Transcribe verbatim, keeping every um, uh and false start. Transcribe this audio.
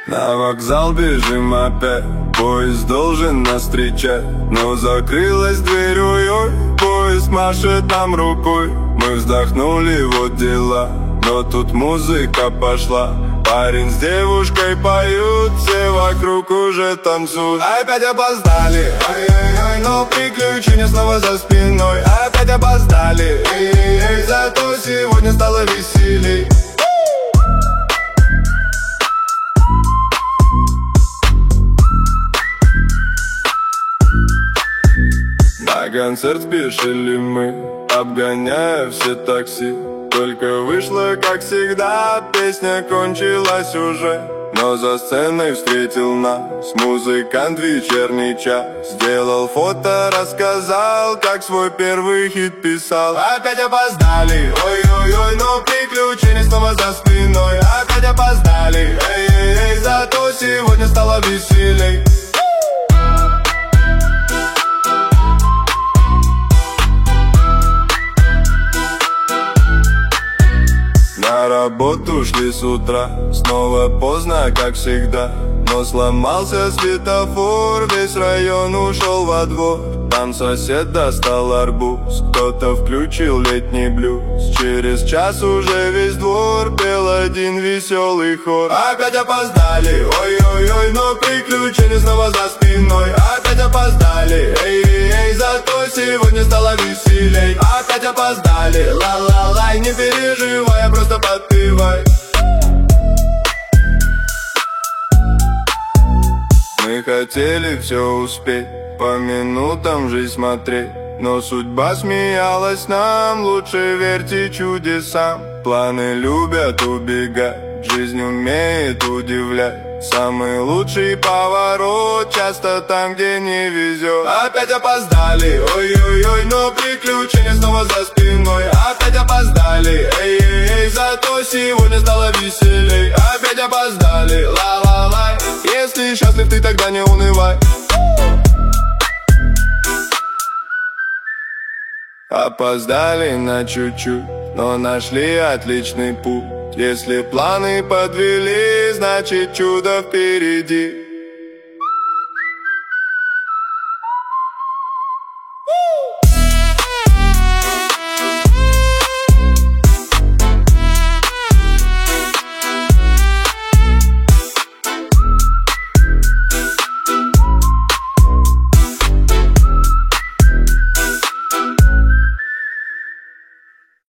На вокзал бежим опять, поезд должен нас встречать, но закрылась дверь, ой-ой, поезд машет нам рукой. Мы вздохнули, вот дела, но тут музыка пошла. Парень с девушкой поют, все вокруг уже танцуют. Опять опоздали, ой-ой-ой, но приключения снова за спиной. Опять опоздали, эй-эй-эй, зато сегодня стало веселей. На концерт спешили мы, обгоняя все такси. Только вышло, как всегда, песня кончилась уже. Но за сценой встретил нас музыкант в вечерний час. Сделал фото, рассказал, как свой первый хит писал. Опять опоздали, ой-ой-ой, но приключения снова за спиной. Опять опоздали, эй-эй-эй, зато сегодня стало веселей. На работу шли с утра, снова поздно, как всегда. Но сломался светофор, весь район ушел во двор. Там сосед достал арбуз, кто-то включил летний блюз. Через час уже весь двор пел один веселый хор. Опять опоздали, ой-ой-ой, но приключения снова за спиной. Опять опоздали, эй-эй-эй, зато сегодня стало веселей. Опять опоздали, ла-ла-лай, не переживай, просто подпевай. Мы хотели все успеть, по минутам жизнь смотреть, но судьба смеялась нам, лучше верьте чудесам. Планы любят убегать, жизнь умеет удивлять. Самый лучший поворот часто там, где не везет. Опять опоздали, ой-ой-ой, но приключения снова за спиной. Опять опоздали, эй-эй-эй, зато сегодня стало веселей. Опять опоздали, ла-ла-лай, если счастлив ты, тогда не унывай. Опоздали на чуть-чуть, но нашли отличный путь. Если планы подвели, значит чудо впереди.